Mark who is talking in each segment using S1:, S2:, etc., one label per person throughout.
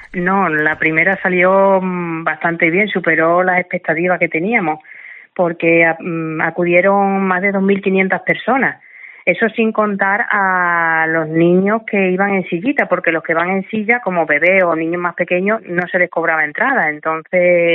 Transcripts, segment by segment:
S1: No, la primera salió bastante bien, superó las expectativas que teníamos, porque acudieron más de 2.500 personas. Eso sin contar a los niños que iban en sillita, porque los que van en silla, como bebés o niños más pequeños, no se les cobraba entrada. Entonces,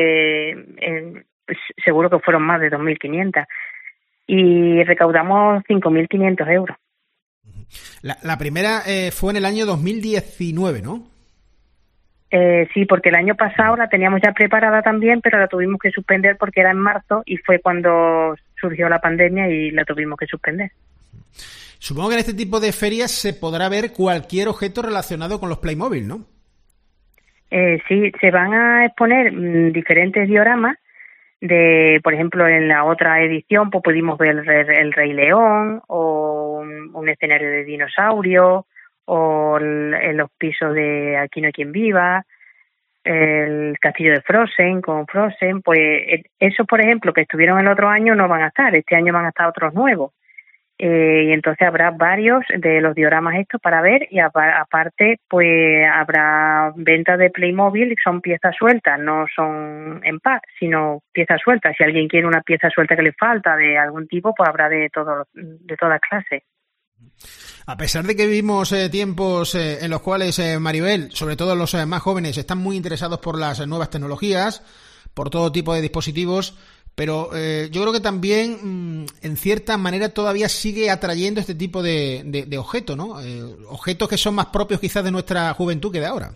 S1: seguro que fueron más de 2.500. Y recaudamos 5.500 euros.
S2: La primera fue en el año 2019, ¿no?
S1: Sí, porque el año pasado la teníamos ya preparada también, pero la tuvimos que suspender porque era en marzo y fue cuando surgió la pandemia y la tuvimos que suspender.
S2: Supongo que en este tipo de ferias se podrá ver cualquier objeto relacionado con los Playmobil, ¿no?
S1: Sí, se van a exponer diferentes dioramas. Por ejemplo, en la otra edición pues pudimos ver el Rey León o un escenario de dinosaurio o en los pisos de Aquí no hay quien viva, el castillo de Frozen con Frozen. Pues esos, por ejemplo, que estuvieron el otro año no van a estar, este año van a estar otros nuevos. Y entonces habrá varios de los dioramas estos para ver y aparte pues habrá venta de Playmobil, son piezas sueltas, no son en pack, sino piezas sueltas. Si alguien quiere una pieza suelta que le falta de algún tipo, pues habrá de todas clases.
S2: A pesar de que vivimos tiempos en los cuales, Maribel, sobre todo los más jóvenes, están muy interesados por las nuevas tecnologías, por todo tipo de dispositivos, pero yo creo que también, en cierta manera, todavía sigue atrayendo este tipo de objetos, ¿no? Objetos que son más propios quizás de nuestra juventud que de ahora.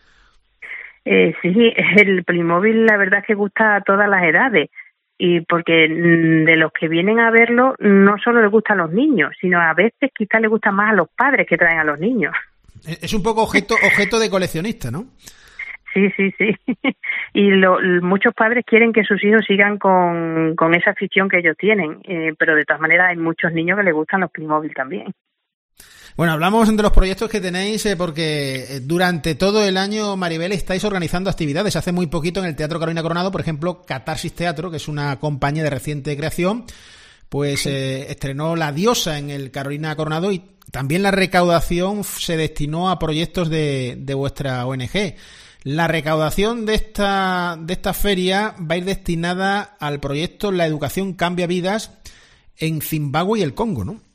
S1: Sí, el Playmobil la verdad es que gusta a todas las edades. Y porque de los que vienen a verlo no solo les gustan los niños, sino a veces quizás les gusta más a los padres que traen a los niños.
S2: Es un poco objeto de coleccionista, ¿no?
S1: Sí. Y muchos padres quieren que sus hijos sigan con esa afición que ellos tienen, pero de todas maneras hay muchos niños que les gustan los Playmobil también.
S2: Bueno, hablamos de los proyectos que tenéis porque durante todo el año, Maribel, estáis organizando actividades. Hace muy poquito en el Teatro Carolina Coronado, por ejemplo, Catarsis Teatro, que es una compañía de reciente creación, pues estrenó La Diosa en el Carolina Coronado y también la recaudación se destinó a proyectos de vuestra ONG. La recaudación de esta feria va a ir destinada al proyecto La Educación Cambia Vidas en Zimbabue y el Congo, ¿no?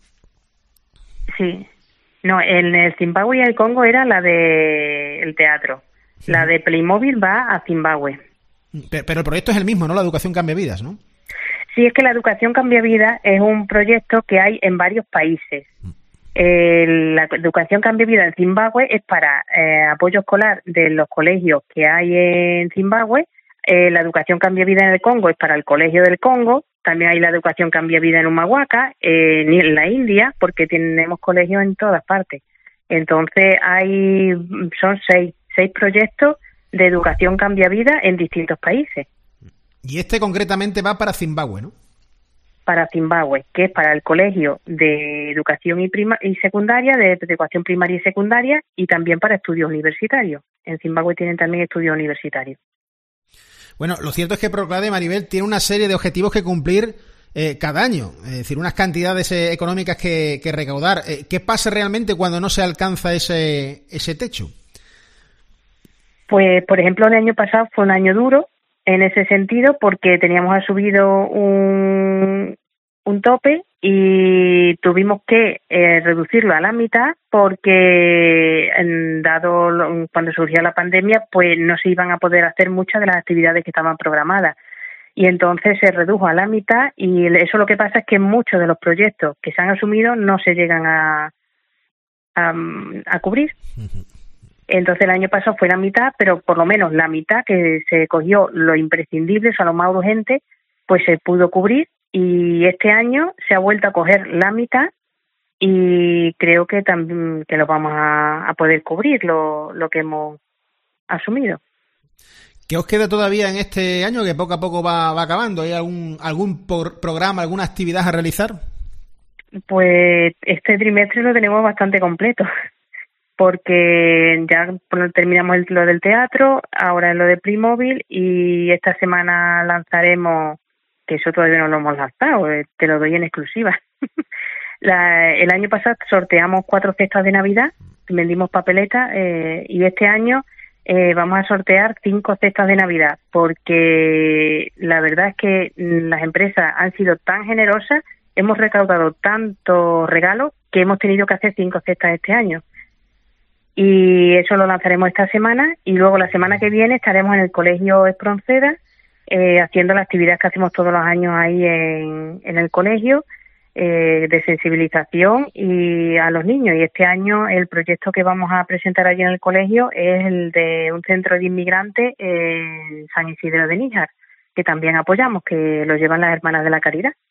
S1: Sí. No, en el Zimbabue y el Congo era la de el teatro. Sí. La de Playmobil va a Zimbabue.
S2: Pero el proyecto es el mismo, ¿no? La Educación Cambia Vidas, ¿no?
S1: Sí, es que la Educación Cambia Vidas es un proyecto que hay en varios países. La Educación Cambia Vida en Zimbabue es para apoyo escolar de los colegios que hay en Zimbabue. La Educación Cambia Vida en el Congo es para el colegio del Congo. También hay la Educación Cambia Vida en Humahuaca, en la India, porque tenemos colegios en todas partes. Entonces son seis proyectos de Educación Cambia Vida en distintos países.
S2: Y este concretamente va para Zimbabue, ¿no?
S1: Para Zimbabue, que es para el colegio de educación y secundaria, de educación primaria y secundaria, y también para estudios universitarios. En Zimbabue tienen también estudios universitarios.
S2: Bueno, lo cierto es que Proclade, Maribel, tiene una serie de objetivos que cumplir cada año, es decir, unas cantidades económicas que recaudar. ¿Qué pasa realmente cuando no se alcanza ese techo?
S1: Pues, por ejemplo, el año pasado fue un año duro en ese sentido porque teníamos asumido un tope y tuvimos que reducirlo a la mitad porque cuando surgió la pandemia pues no se iban a poder hacer muchas de las actividades que estaban programadas y entonces se redujo a la mitad y eso lo que pasa es que muchos de los proyectos que se han asumido no se llegan a cubrir. Entonces el año pasado fue la mitad, pero por lo menos la mitad que se cogió lo imprescindible, o sea, lo más urgente, pues se pudo cubrir. Y este año se ha vuelto a coger la mitad y creo que también que lo vamos a poder cubrir lo que hemos asumido.
S2: ¿Qué os queda todavía en este año que poco a poco va acabando? ¿Hay algún programa, alguna actividad a realizar?
S1: Pues este trimestre lo tenemos bastante completo porque ya terminamos lo del teatro, ahora es lo de Playmobil y esta semana lanzaremos, que eso todavía no lo hemos lanzado, te lo doy en exclusiva. El año pasado sorteamos 4 cestas de Navidad, vendimos papeletas y este año vamos a sortear 5 cestas de Navidad, porque la verdad es que las empresas han sido tan generosas, hemos recaudado tantos regalos que hemos tenido que hacer 5 cestas este año. Y eso lo lanzaremos esta semana, y luego la semana que viene estaremos en el Colegio Espronceda haciendo la actividad que hacemos todos los años ahí en el colegio, de sensibilización y a los niños. Y este año el proyecto que vamos a presentar allí en el colegio es el de un centro de inmigrantes en San Isidro de Níjar, que también apoyamos, que lo llevan las Hermanas de la Caridad.